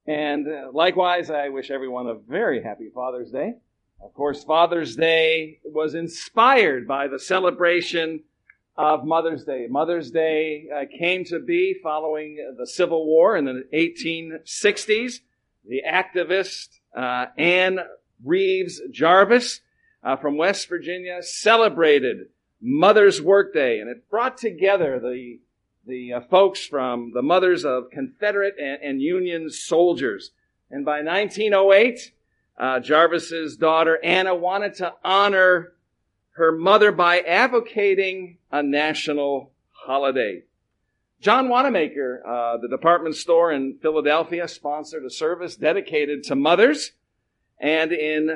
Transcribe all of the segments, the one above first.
And likewise, I wish everyone a very happy Father's Day. Of course, Father's Day was inspired by the celebration of Mother's Day. Mother's Day came to be following the Civil War in the 1860s. The activist Anne Reeves Jarvis from West Virginia celebrated Mother's Workday, and it brought together the folks from the mothers of Confederate and Union soldiers. And by 1908, Jarvis's daughter Anna wanted to honor her mother by advocating a national holiday. John Wanamaker, the department store in Philadelphia, sponsored a service dedicated to mothers. And in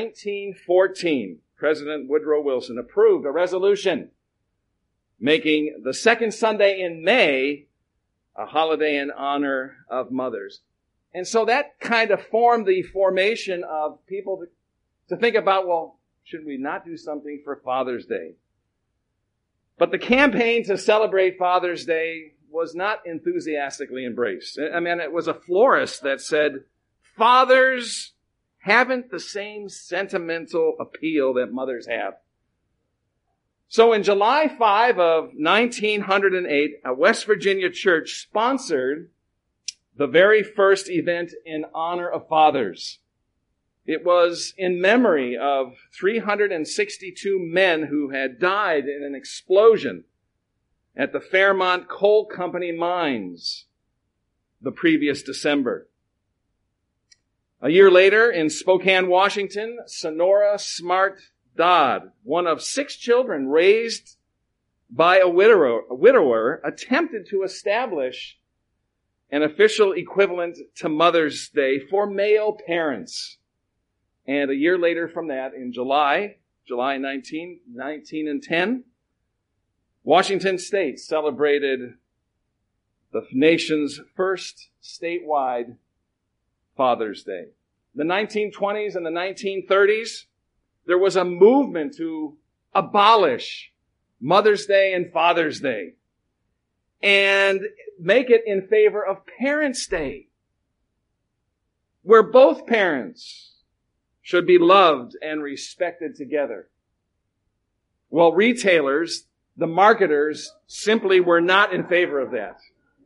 1914, President Woodrow Wilson approved a resolution making the second Sunday in May a holiday in honor of mothers. And so that kind of formed the formation of people to think about, well, should we not do something for Father's Day? But the campaign to celebrate Father's Day was not enthusiastically embraced. I mean, it was a florist that said, fathers haven't the same sentimental appeal that mothers have. So in July 5 of 1908, a West Virginia church sponsored the very first event in honor of fathers. It was in memory of 362 men who had died in an explosion at the Fairmont Coal Company mines the previous December. A year later, in Spokane, Washington, Sonora Smart Dodd, one of 6 children raised by a widower, attempted to establish an official equivalent to Mother's Day for male parents. And a year later from that, in July 1910, Washington State celebrated the nation's first statewide Father's Day. The 1920s and the 1930s, there was a movement to abolish Mother's Day and Father's Day and make it in favor of Parents' Day, where both parents should be loved and respected together. Well, retailers, the marketers, simply were not in favor of that.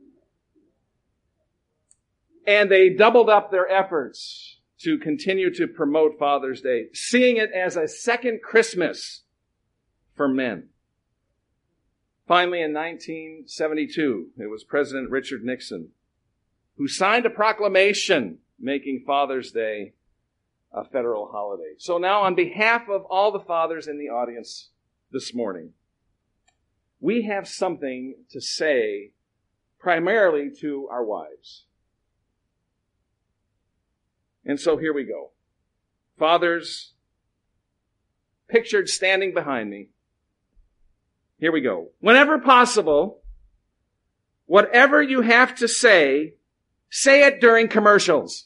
And they doubled up their efforts to continue to promote Father's Day, seeing it as a second Christmas for men. Finally, in 1972, it was President Richard Nixon who signed a proclamation making Father's Day a federal holiday. So now, on behalf of all the fathers in the audience this morning, we have something to say primarily to our wives. And so here we go. Fathers, pictured standing behind me. Here we go. Whenever possible, whatever you have to say it during commercials.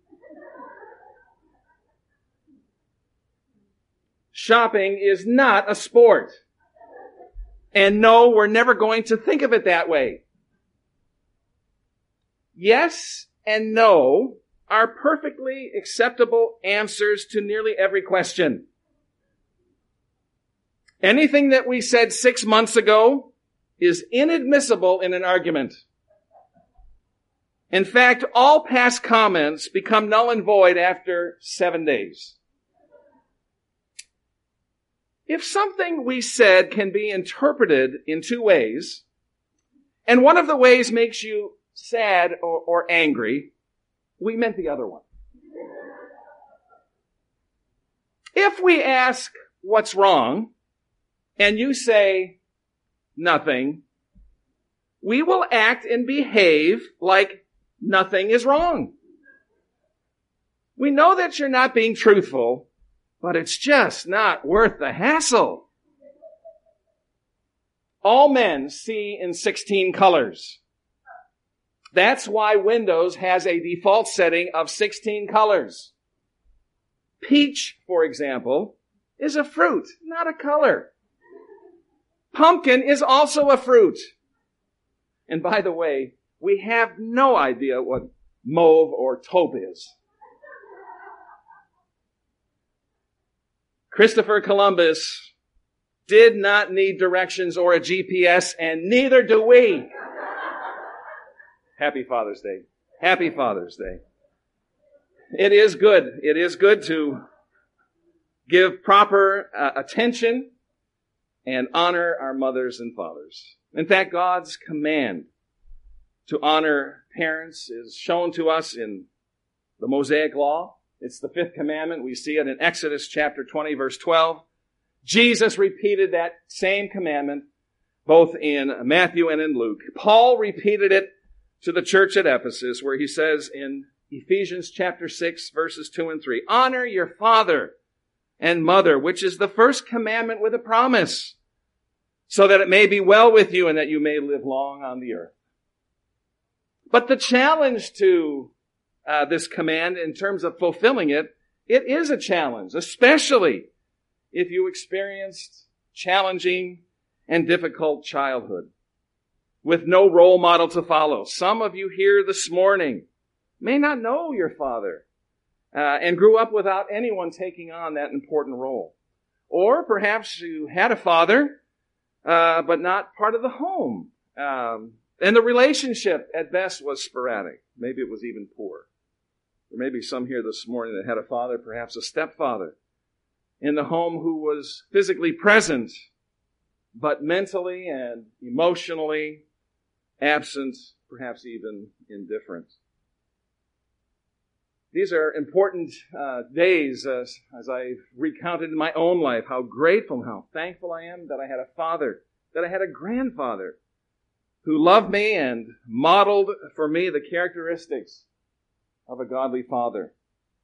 Shopping is not a sport. And no, we're never going to think of it that way. Yes and no are perfectly acceptable answers to nearly every question. Anything that we said 6 months ago is inadmissible in an argument. In fact, all past comments become null and void after 7 days. If something we said can be interpreted in 2 ways, and one of the ways makes you sad or angry, we meant the other one. If we ask what's wrong, and you say nothing, we will act and behave like nothing is wrong. We know that you're not being truthful, but it's just not worth the hassle. All men see in 16 colors. That's why Windows has a default setting of 16 colors. Peach, for example, is a fruit, not a color. Pumpkin is also a fruit. And by the way, we have no idea what mauve or taupe is. Christopher Columbus did not need directions or a GPS, and neither do we. Happy Father's Day. Happy Father's Day. It is good. It is good to give proper attention and honor our mothers and fathers. In fact, God's command to honor parents is shown to us in the Mosaic Law. It's the fifth commandment. We see it in Exodus chapter 20, verse 12. Jesus repeated that same commandment both in Matthew and in Luke. Paul repeated it to the church at Ephesus, where he says in Ephesians chapter 6, verses 2 and 3, honor your father and mother, which is the first commandment with a promise, so that it may be well with you and that you may live long on the earth. But the challenge to this command in terms of fulfilling it, it is a challenge, especially if you experienced challenging and difficult childhood with no role model to follow. Some of you here this morning may not know your father and grew up without anyone taking on that important role. Or perhaps you had a father, but not part of the home. And the relationship at best was sporadic. Maybe it was even poor. There may be some here this morning that had a father, perhaps a stepfather, in the home who was physically present, but mentally and emotionally absent, perhaps even indifferent. These are important days as I recounted in my own life how grateful and how thankful I am that I had a father, that I had a grandfather who loved me and modeled for me the characteristics of a godly father.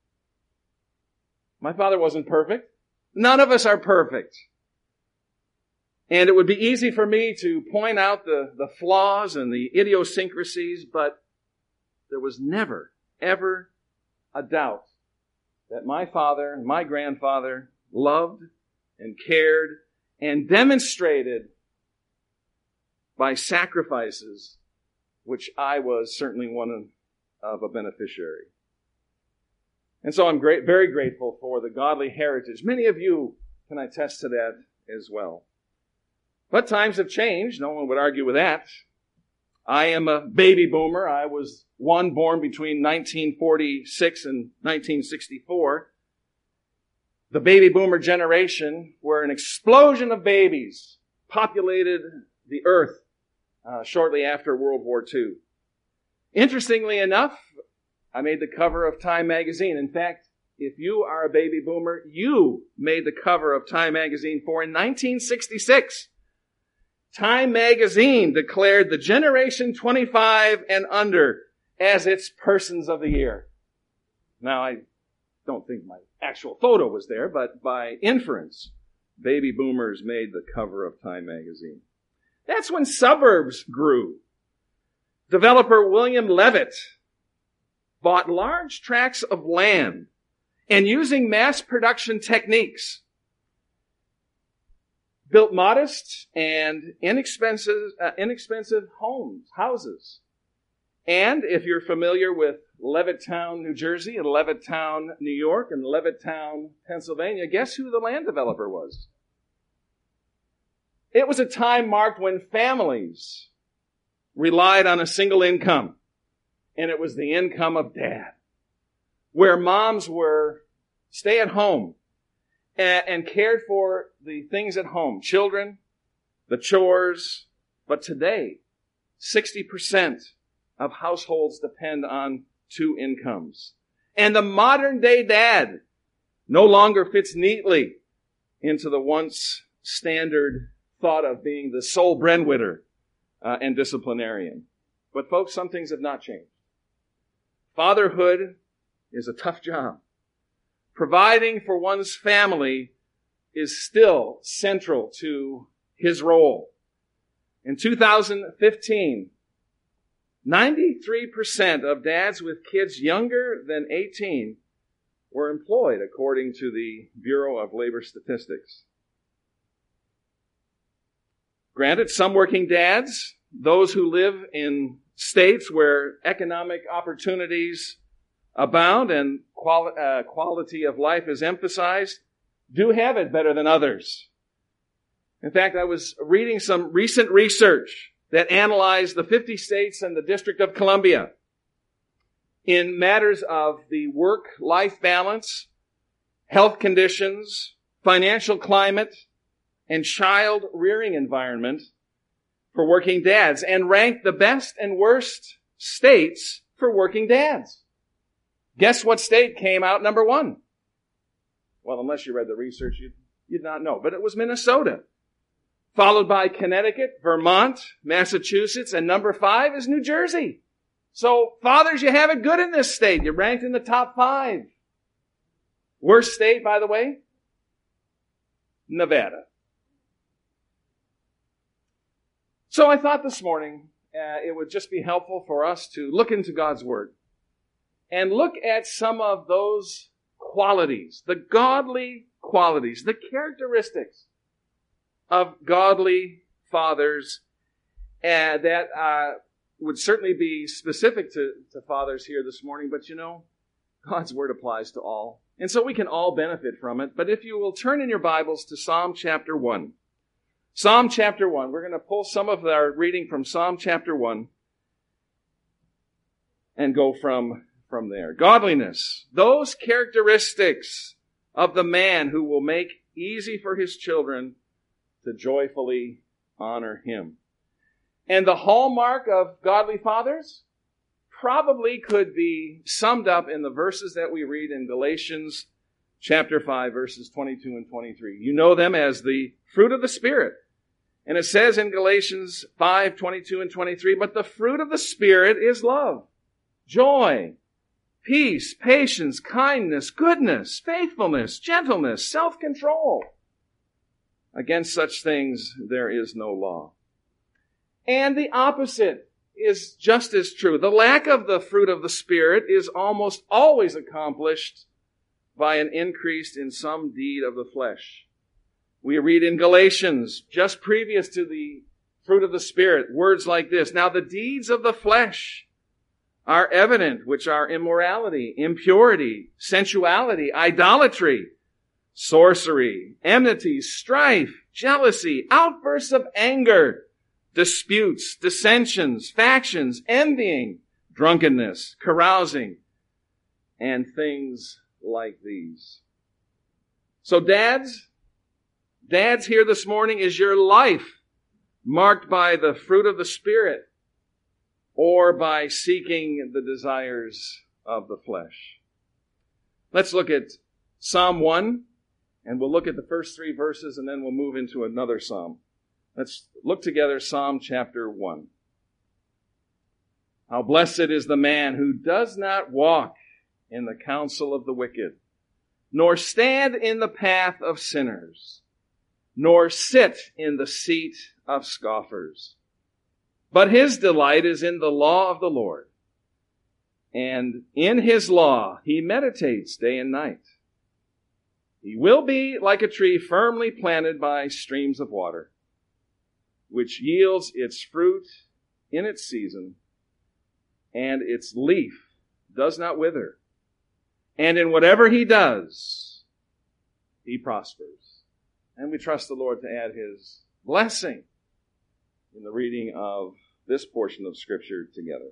My father wasn't perfect. None of us are perfect. And it would be easy for me to point out the flaws and the idiosyncrasies, but there was never, ever a doubt that my father and my grandfather loved and cared and demonstrated by sacrifices, which I was certainly one of a beneficiary. And so I'm very grateful for the godly heritage. Many of you can attest to that as well. But times have changed. No one would argue with that. I am a baby boomer. I was one born between 1946 and 1964. The baby boomer generation, where an explosion of babies populated the earth shortly after World War II. Interestingly enough, I made the cover of Time magazine. In fact, if you are a baby boomer, you made the cover of Time magazine for in 1966. Time magazine declared the generation 25 and under as its persons of the year. Now, I don't think my actual photo was there, but by inference, baby boomers made the cover of Time magazine. That's when suburbs grew. Developer William Levitt bought large tracts of land and using mass production techniques built modest and inexpensive houses. And if you're familiar with Levittown, New Jersey, and Levittown, New York, and Levittown, Pennsylvania, guess who the land developer was? It was a time marked when families relied on a single income, and it was the income of dad, where moms were stay at home and cared for the things at home, children, the chores. But today, 60% of households depend on two incomes. And the modern day dad no longer fits neatly into the once standard thought of being the sole breadwinner and disciplinarian. But folks, some things have not changed. Fatherhood is a tough job. Providing for one's family is still central to his role. In 2015, 93% of dads with kids younger than 18 were employed, according to the Bureau of Labor Statistics. Granted, some working dads, those who live in states where economic opportunities abound and quality of life is emphasized do have it better than others. In fact, I was reading some recent research that analyzed the 50 states and the District of Columbia in matters of the work-life balance, health conditions, financial climate, and child rearing environment for working dads, and ranked the best and worst states for working dads. Guess what state came out number one? Well, unless you read the research, you'd not know. But it was Minnesota. Followed by Connecticut, Vermont, Massachusetts, and number 5 is New Jersey. So, fathers, you have it good in this state. You're ranked in the top 5. Worst state, by the way? Nevada. So I thought this morning it would just be helpful for us to look into God's Word and look at some of those qualities, the godly qualities, the characteristics of godly fathers that would certainly be specific to fathers here this morning, but you know, God's Word applies to all. And so we can all benefit from it. But if you will turn in your Bibles to Psalm chapter 1. Psalm chapter 1. We're going to pull some of our reading from Psalm chapter 1 and go from there. Godliness. Those characteristics of the man who will make easy for his children to joyfully honor him. And the hallmark of godly fathers probably could be summed up in the verses that we read in Galatians chapter 5, verses 22 and 23. You know them as the fruit of the Spirit. And it says in Galatians 5, 22 and 23, but the fruit of the Spirit is love, joy, peace, patience, kindness, goodness, faithfulness, gentleness, self-control. Against such things there is no law. And the opposite is just as true. The lack of the fruit of the Spirit is almost always accomplished by an increase in some deed of the flesh. We read in Galatians, just previous to the fruit of the Spirit, words like this. Now the deeds of the flesh are evident, which are immorality, impurity, sensuality, idolatry, sorcery, enmity, strife, jealousy, outbursts of anger, disputes, dissensions, factions, envying, drunkenness, carousing, and things like these. So dads here this morning, is your life marked by the fruit of the Spirit or by seeking the desires of the flesh? Let's look at Psalm 1, and we'll look at the first 3 verses, and then we'll move into another psalm. Let's look together, Psalm chapter 1. How blessed is the man who does not walk in the counsel of the wicked, nor stand in the path of sinners, nor sit in the seat of scoffers. But his delight is in the law of the Lord, and in his law he meditates day and night. He will be like a tree firmly planted by streams of water, which yields its fruit in its season, and its leaf does not wither. And in whatever he does, he prospers. And we trust the Lord to add his blessing in the reading of this portion of Scripture together.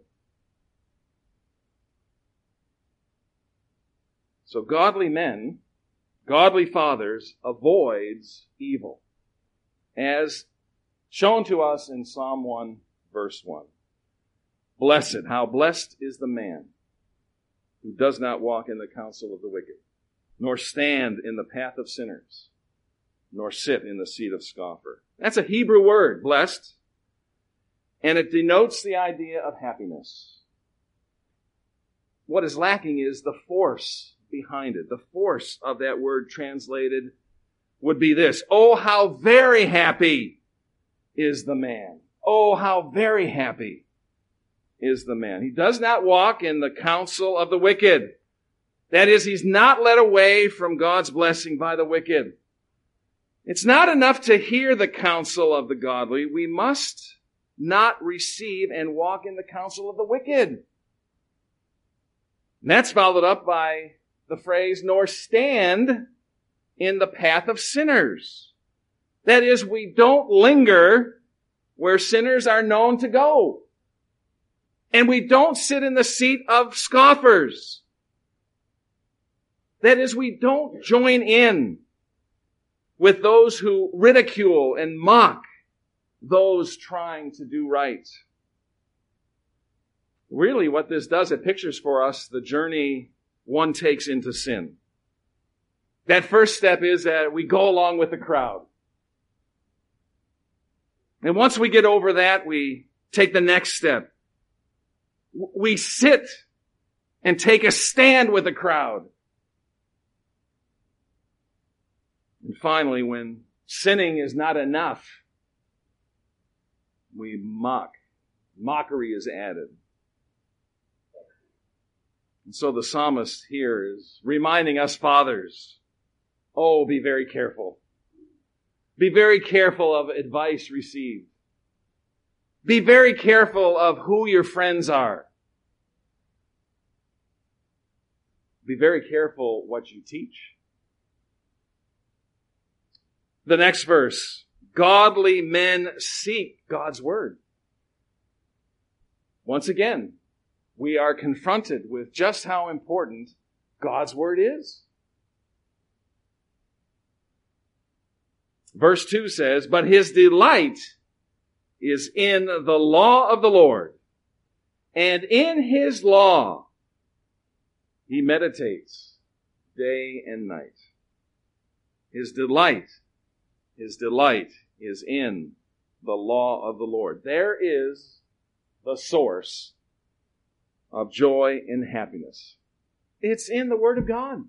So godly men, godly fathers, avoids evil, as shown to us in Psalm 1, verse 1. Blessed, how blessed is the man who does not walk in the counsel of the wicked, nor stand in the path of sinners, nor sit in the seat of scoffer. That's a Hebrew word, blessed, and it denotes the idea of happiness. What is lacking is the force behind it. The force of that word translated would be this: oh, how very happy is the man. Oh, how very happy is the man. He does not walk in the counsel of the wicked. That is, he's not led away from God's blessing by the wicked. It's not enough to hear the counsel of the godly. We must not receive and walk in the counsel of the wicked. And that's followed up by the phrase, nor stand in the path of sinners. That is, we don't linger where sinners are known to go. And we don't sit in the seat of scoffers. That is, we don't join in with those who ridicule and mock those trying to do right. Really, what this does, it pictures for us the journey one takes into sin. That first step is that we go along with the crowd. And once we get over that, we take the next step. We sit and take a stand with the crowd. And finally, when sinning is not enough, we mock. Mockery is added. And so the psalmist here is reminding us fathers, oh, be very careful. Be very careful of advice received. Be very careful of who your friends are. Be very careful what you teach. The next verse, godly men seek God's word. Once again, we are confronted with just how important God's word is. Verse 2 says, but his delight is in the law of the Lord, and in his law he meditates day and night. His delight is in the law of the Lord. There is the source of joy and happiness. It's in the Word of God.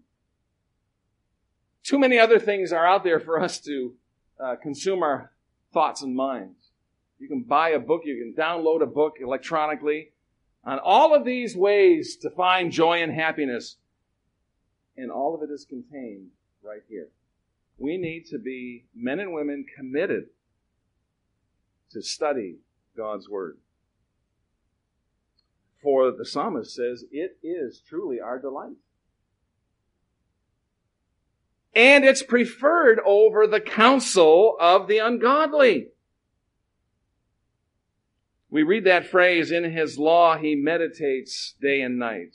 Too many other things are out there for us to consume our thoughts and minds. You can buy a book, you can download a book electronically. On all of these ways to find joy and happiness, and all of it is contained right here. We need to be men and women committed to study God's Word. For the psalmist says, it is truly our delight. And it's preferred over the counsel of the ungodly. We read that phrase, in his law he meditates day and night.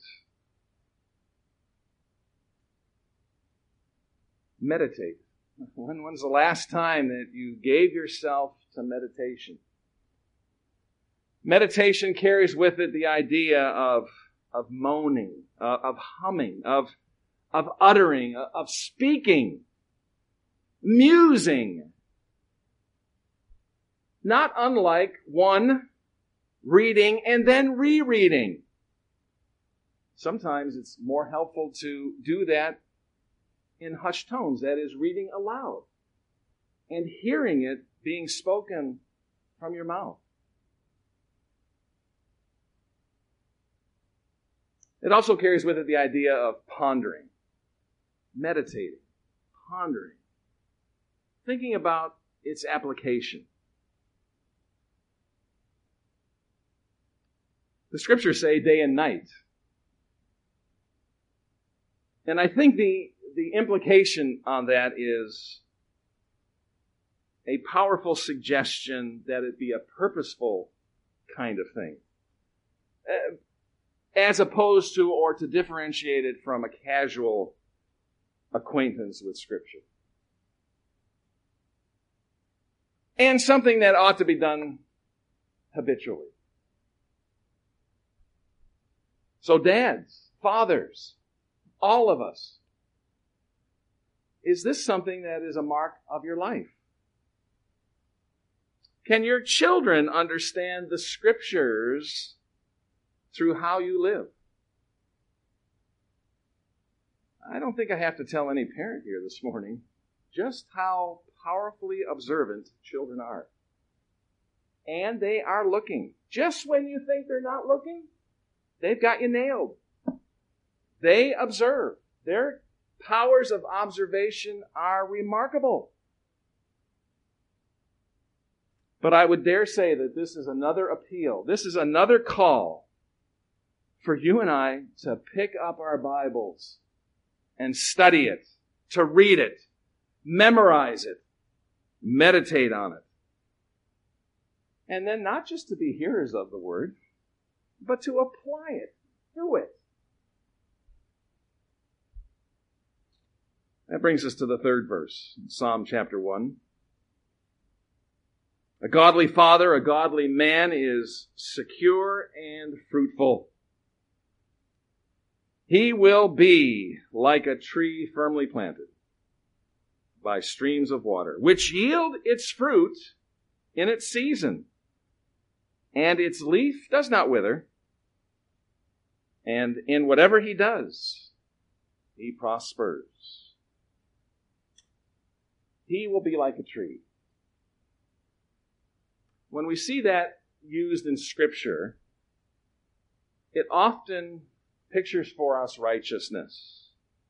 Meditate. When's the last time that you gave yourself to meditation? Meditation carries with it the idea of moaning, of humming, of uttering, of speaking, musing. Not unlike one reading and then rereading. Sometimes it's more helpful to do that in hushed tones, that is, reading aloud and hearing it being spoken from your mouth. It also carries with it the idea of pondering, meditating, pondering, thinking about its application. The scriptures say day and night. And I think the implication on that is a powerful suggestion that it be a purposeful kind of thing, as opposed to or to differentiate it from a casual acquaintance with Scripture. And something that ought to be done habitually. So dads, fathers, all of us, is this something that is a mark of your life? Can your children understand the Scriptures through how you live? I don't think I have to tell any parent here this morning just how powerfully observant children are. And they are looking. Just when you think they're not looking, they've got you nailed. They observe. Their powers of observation are remarkable. But I would dare say that this is another appeal. This is another call for you and I to pick up our Bibles and study it, to read it, memorize it, meditate on it. And then not just to be hearers of the Word, but to apply it, do it. That brings us to the third verse, Psalm chapter 1. A godly father, a godly man is secure and fruitful. He will be like a tree firmly planted by streams of water, which yield its fruit in its season, and its leaf does not wither, and in whatever he does, he prospers. He will be like a tree. When we see that used in Scripture, it often pictures for us righteousness.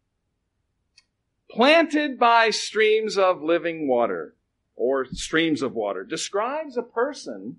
Planted by streams of living water, or streams of water, describes a person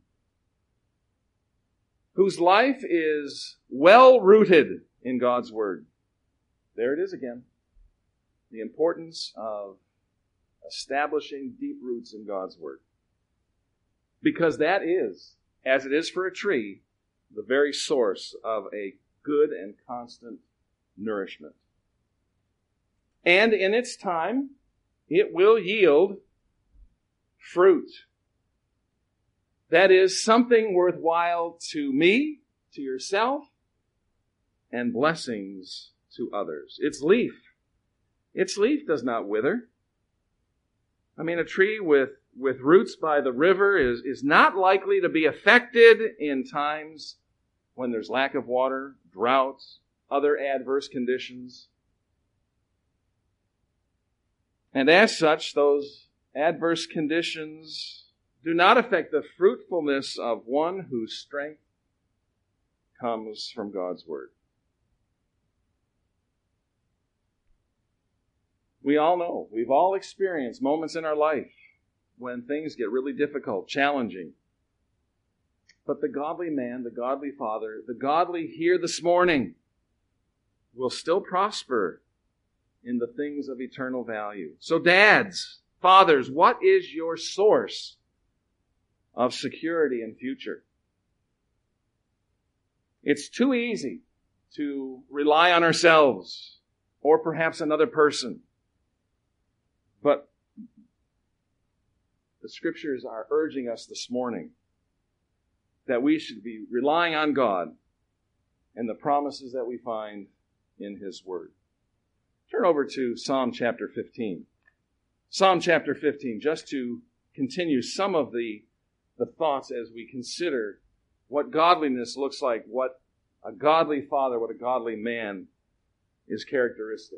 whose life is well rooted in God's Word. There it is again. The importance of establishing deep roots in God's Word. Because that is, as it is for a tree, the very source of a good and constant nourishment. And in its time, it will yield fruit. That is something worthwhile to me, to yourself, and blessings to others. Its leaf does not wither. I mean, a tree with roots by the river is not likely to be affected in times when there's lack of water, droughts, other adverse conditions. And as such, those adverse conditions do not affect the fruitfulness of one whose strength comes from God's Word. We all know, we've all experienced moments in our life when things get really difficult, challenging. But the godly man, the godly father, the godly here this morning will still prosper in the things of eternal value. So dads, fathers, what is your source of security and future? It's too easy to rely on ourselves or perhaps another person. But the Scriptures are urging us this morning that we should be relying on God and the promises that we find in His Word. Turn over to Psalm chapter 15. Psalm chapter 15, just to continue some of the thoughts as we consider what godliness looks like, what a godly father, what a godly man is characteristic.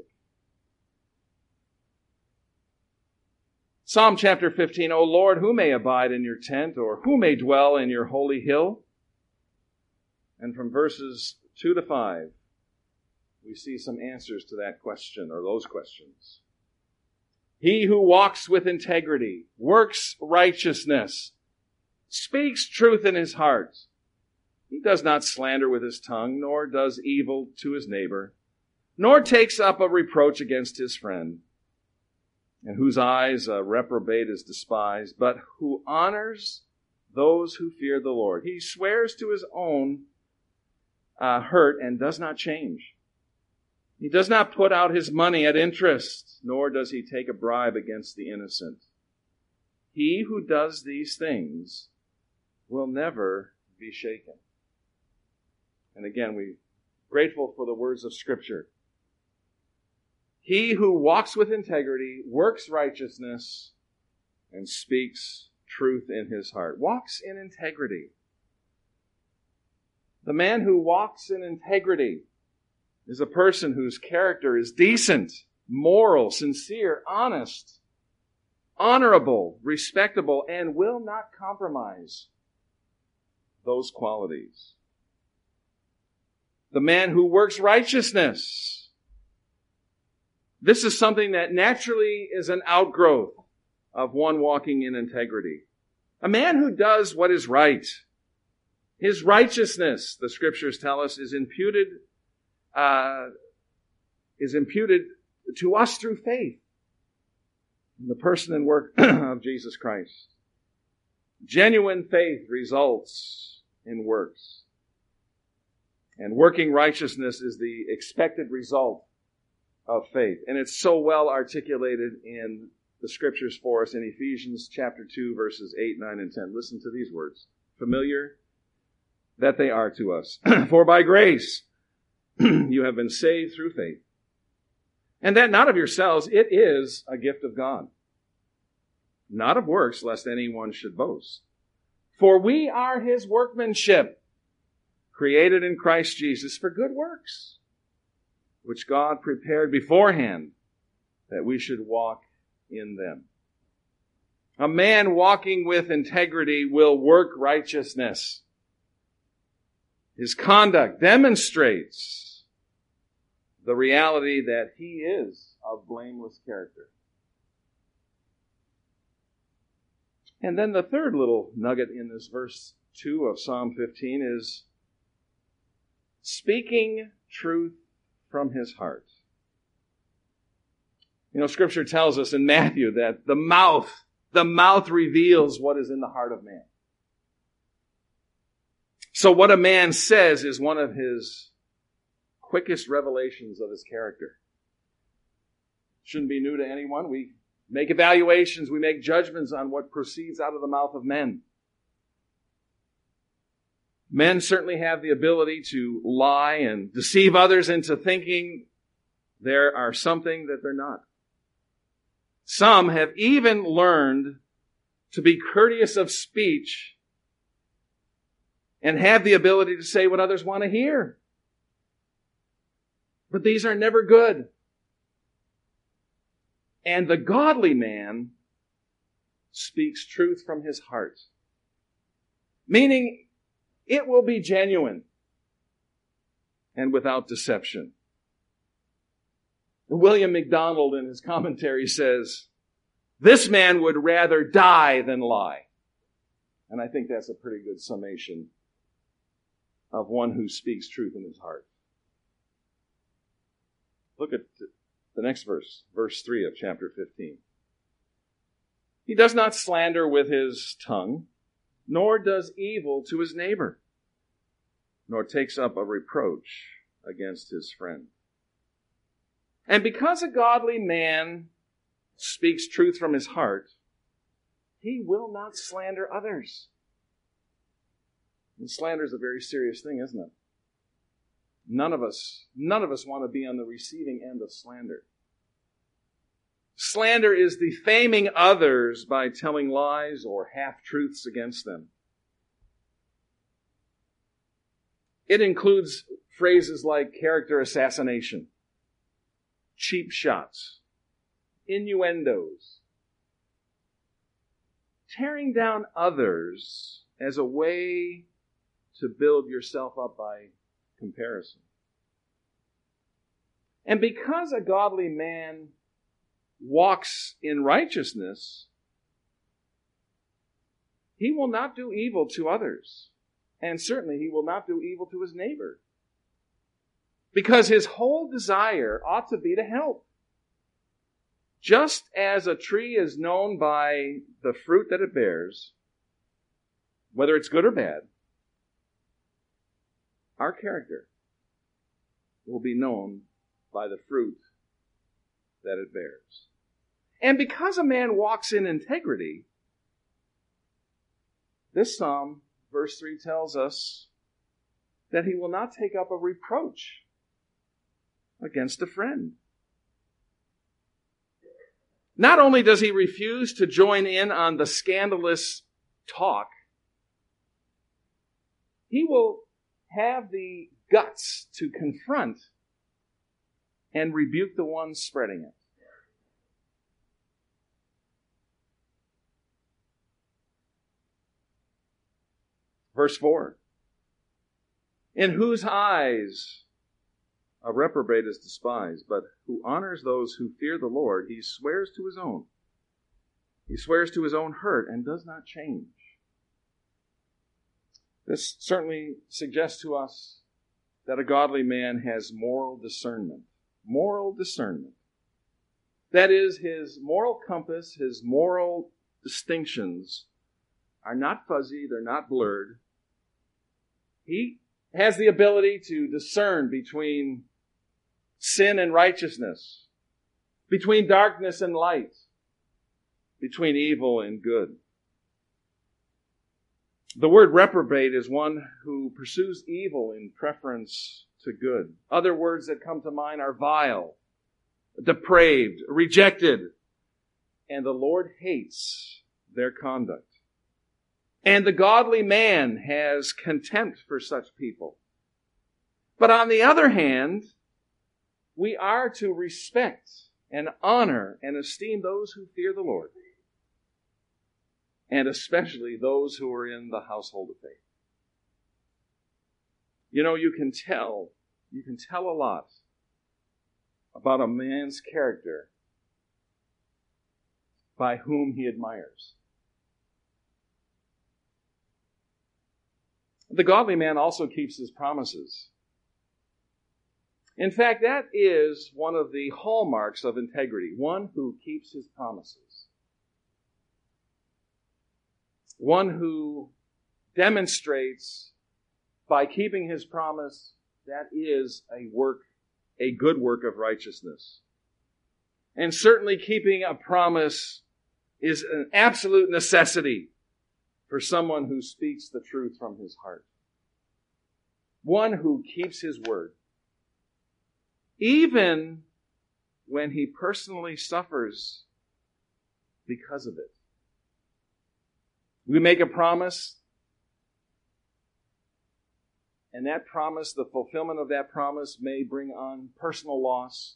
Psalm chapter 15, O Lord, who may abide in your tent, or who may dwell in your holy hill? And from verses 2 to 5, we see some answers to that question, or those questions. He who walks with integrity, works righteousness, speaks truth in his heart. He does not slander with his tongue, nor does evil to his neighbor, nor takes up a reproach against his friend, and whose eyes a reprobate is despised, but who honors those who fear the Lord. He swears to his own hurt and does not change. He does not put out his money at interest, nor does he take a bribe against the innocent. He who does these things will never be shaken. And again, we're grateful for the words of Scripture. He who walks with integrity, works righteousness, and speaks truth in his heart. Walks in integrity. The man who walks in integrity is a person whose character is decent, moral, sincere, honest, honorable, respectable, and will not compromise those qualities. The man who works righteousness. This is something that naturally is an outgrowth of one walking in integrity. A man who does what is right. His righteousness, the scriptures tell us, is imputed to us through faith in the person and work of Jesus Christ. Genuine faith results in works. And working righteousness is the expected result of faith. And it's so well articulated in the scriptures for us in Ephesians chapter 2, verses 8, 9, and 10. Listen to these words. Familiar that they are to us. For by grace you have been saved through faith. And that not of yourselves, it is a gift of God. Not of works, lest anyone should boast. For we are his workmanship, created in Christ Jesus for good works, which God prepared beforehand that we should walk in them. A man walking with integrity will work righteousness. His conduct demonstrates the reality that he is of blameless character. And then the third little nugget in this verse 2 of Psalm 15 is speaking truth from his heart. You know, Scripture tells us in Matthew that the mouth reveals what is in the heart of man. So what a man says is one of his quickest revelations of his character. Shouldn't be new to anyone. We make evaluations, we make judgments on what proceeds out of the mouth of men. Men certainly have the ability to lie and deceive others into thinking there are something that they're not. Some have even learned to be courteous of speech and have the ability to say what others want to hear. But these are never good. And the godly man speaks truth from his heart. Meaning, it will be genuine and without deception. William MacDonald in his commentary says, this man would rather die than lie. And I think that's a pretty good summation of one who speaks truth in his heart. Look at the next verse, verse 3 of chapter 15. He does not slander with his tongue, nor does evil to his neighbor, nor takes up a reproach against his friend. And because a godly man speaks truth from his heart, he will not slander others. And slander is a very serious thing, isn't it? None of us want to be on the receiving end of slander. Slander is defaming others by telling lies or half-truths against them. It includes phrases like character assassination, cheap shots, innuendos, tearing down others as a way to build yourself up by comparison. And because a godly man walks in righteousness, he will not do evil to others. And certainly he will not do evil to his neighbor. Because his whole desire ought to be to help. Just as a tree is known by the fruit that it bears, whether it's good or bad, our character will be known by the fruit that it bears. And because a man walks in integrity, this psalm, verse 3, tells us that he will not take up a reproach against a friend. Not only does he refuse to join in on the scandalous talk, he will have the guts to confront and rebuke the one spreading it. Verse 4. In whose eyes a reprobate is despised, but who honors those who fear the Lord, he swears to his own. He swears to his own hurt and does not change. This certainly suggests to us that a godly man has moral discernment. Moral discernment. That is, his moral compass, his moral distinctions are not fuzzy, they're not blurred. He has the ability to discern between sin and righteousness, between darkness and light, between evil and good. The word reprobate is one who pursues evil in preference to good. Other words that come to mind are vile, depraved, rejected, and the Lord hates their conduct. And the godly man has contempt for such people. But on the other hand, we are to respect and honor and esteem those who fear the Lord, and especially those who are in the household of faith. You know, you can tell a lot about a man's character by whom he admires. The godly man also keeps his promises. In fact, that is one of the hallmarks of integrity, one who keeps his promises. One who demonstrates by keeping his promise that is a good work of righteousness. And certainly keeping a promise is an absolute necessity for someone who speaks the truth from his heart. One who keeps his word. Even when he personally suffers because of it. We make a promise, and that promise, the fulfillment of that promise may bring on personal loss.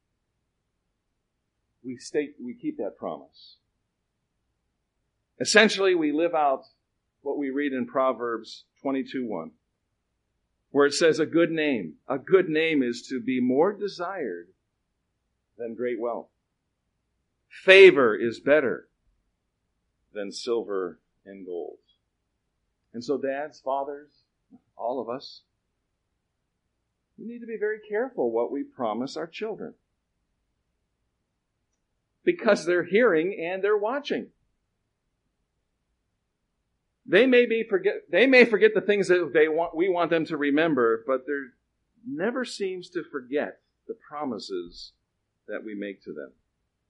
We keep that promise. Essentially, we live out what we read in Proverbs 22:1, where it says, a good name is to be more desired than great wealth. Favor is better than silver and gold. And so dads, fathers, all of us, we need to be very careful what we promise our children. Because they're hearing and they're watching. They may forget the things that we want them to remember, but there never seems to forget the promises that we make to them.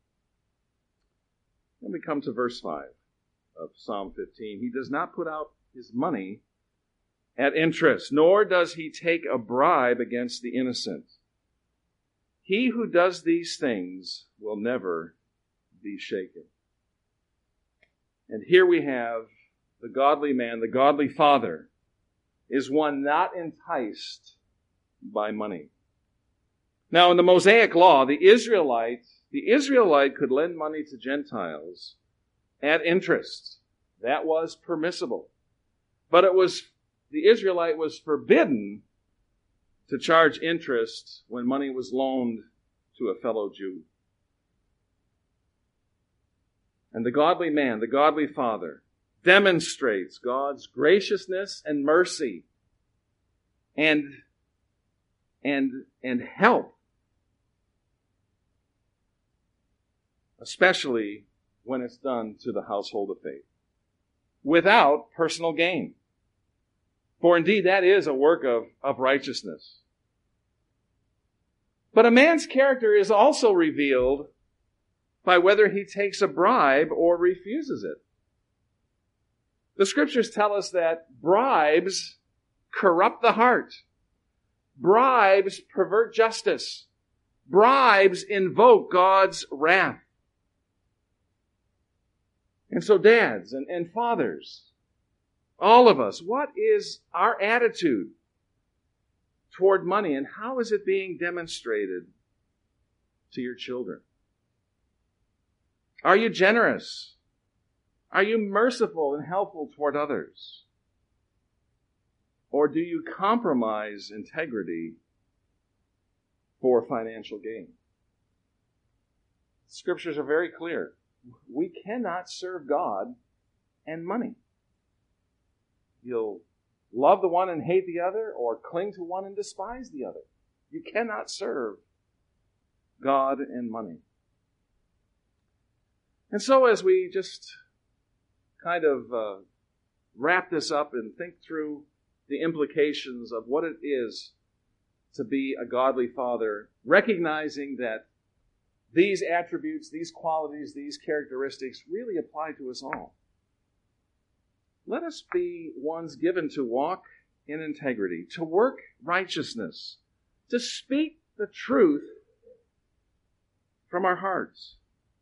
Then we come to verse 5 of Psalm 15. He does not put out his money at interest, nor does he take a bribe against the innocent. He who does these things will never be shaken. And here we have the godly man, the godly father, is one not enticed by money. Now, in the Mosaic law, the Israelite could lend money to Gentiles at interest. That was permissible. But the Israelite was forbidden to charge interest when money was loaned to a fellow Jew. And the godly man, the godly father, demonstrates God's graciousness and mercy and help, especially when it's done to the household of faith, without personal gain. For indeed, that is a work of righteousness. But a man's character is also revealed by whether he takes a bribe or refuses it. The scriptures tell us that bribes corrupt the heart. Bribes pervert justice. Bribes invoke God's wrath. And so dads and fathers, all of us, what is our attitude toward money, and how is it being demonstrated to your children? Are you generous? Are you merciful and helpful toward others? Or do you compromise integrity for financial gain? Scriptures are very clear. We cannot serve God and money. You'll love the one and hate the other, or cling to one and despise the other. You cannot serve God and money. And so as we just kind of wrap this up and think through the implications of what it is to be a godly father, recognizing that these attributes, these qualities, these characteristics really apply to us all. Let us be ones given to walk in integrity, to work righteousness, to speak the truth from our hearts.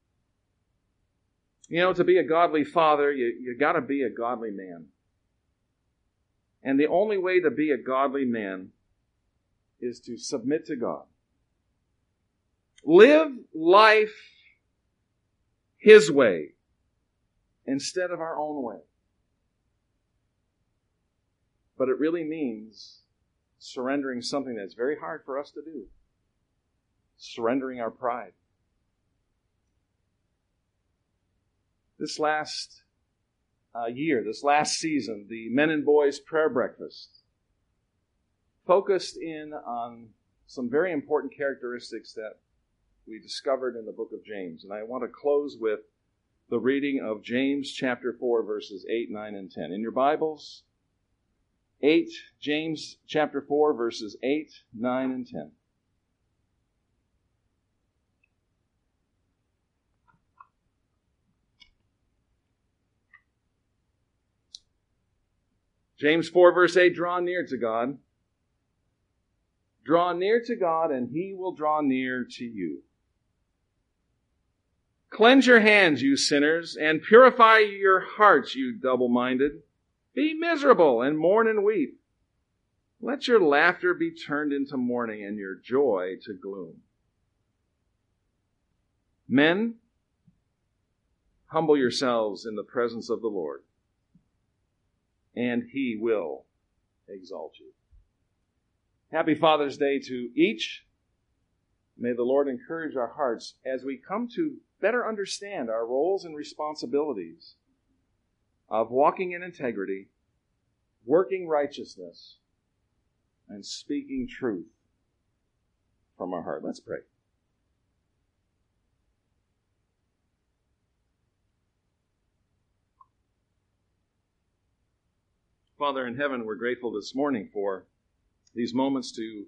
You know, to be a godly father, you got to be a godly man. And the only way to be a godly man is to submit to God. Live life His way instead of our own way. But it really means surrendering something that's very hard for us to do. Surrendering our pride. This last year, this last season, the Men and Boys Prayer Breakfast focused in on some very important characteristics that we discovered in the book of James. And I want to close with the reading of James chapter 4, verses 8, 9, and 10. In your Bibles, James chapter 4, verses 8, 9, and 10. James 4, verse 8, draw near to God. Draw near to God, and He will draw near to you. Cleanse your hands, you sinners, and purify your hearts, you double-minded. Be miserable and mourn and weep. Let your laughter be turned into mourning and your joy to gloom. Men, humble yourselves in the presence of the Lord, and He will exalt you. Happy Father's Day to each. May the Lord encourage our hearts as we come to better understand our roles and responsibilities of walking in integrity, working righteousness, and speaking truth from our heart. Let's pray. Father in heaven, we're grateful this morning for these moments to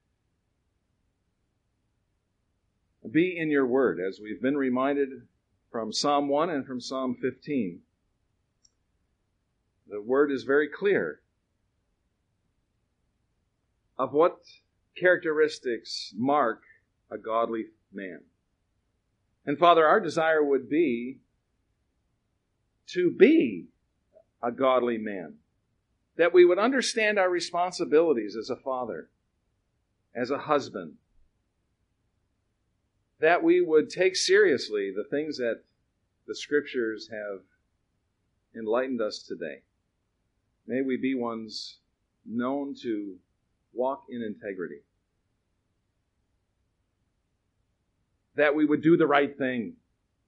be in your word, as we've been reminded from Psalm 1 and from Psalm 15. The word is very clear of what characteristics mark a godly man. And Father, our desire would be to be a godly man, that we would understand our responsibilities as a father, as a husband, that we would take seriously the things that the Scriptures have enlightened us today. May we be ones known to walk in integrity. That we would do the right thing.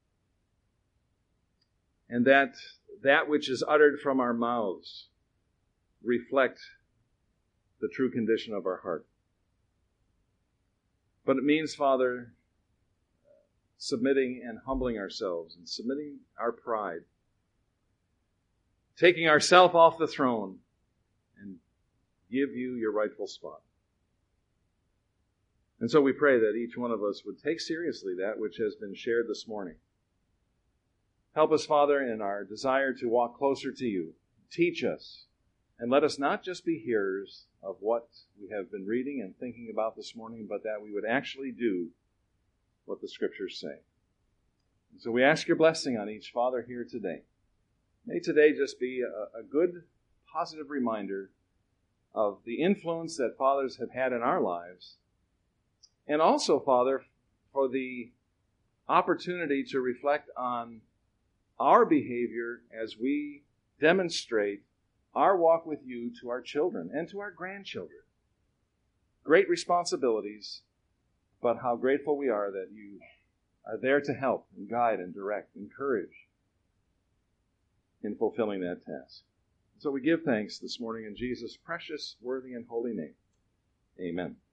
And that which is uttered from our mouths reflect the true condition of our heart. But it means, Father, submitting and humbling ourselves and submitting our pride, taking ourselves off the throne and give you your rightful spot. And so we pray that each one of us would take seriously that which has been shared this morning. Help us, Father, in our desire to walk closer to you. Teach us, and let us not just be hearers of what we have been reading and thinking about this morning, but that we would actually do what the Scriptures say. And so we ask your blessing on each father here today. May today just be a good, positive reminder of the influence that fathers have had in our lives. And also, Father, for the opportunity to reflect on our behavior as we demonstrate our walk with you to our children and to our grandchildren. Great responsibilities, but how grateful we are that you are there to help and guide and direct, encourage in fulfilling that task. So we give thanks this morning in Jesus' precious, worthy, and holy name. Amen.